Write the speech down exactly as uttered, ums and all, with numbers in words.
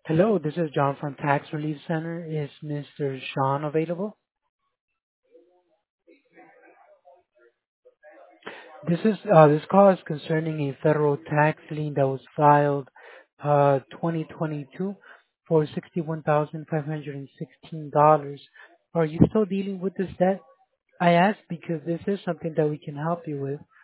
Hello, this is John from Tax Relief Center. Is Mister Sean available? This is uh, this call is concerning a federal tax lien that was filed uh, twenty twenty-two for sixty-one thousand five hundred sixteen dollars. Are you still dealing with this debt? I ask because this is something that we can help you with.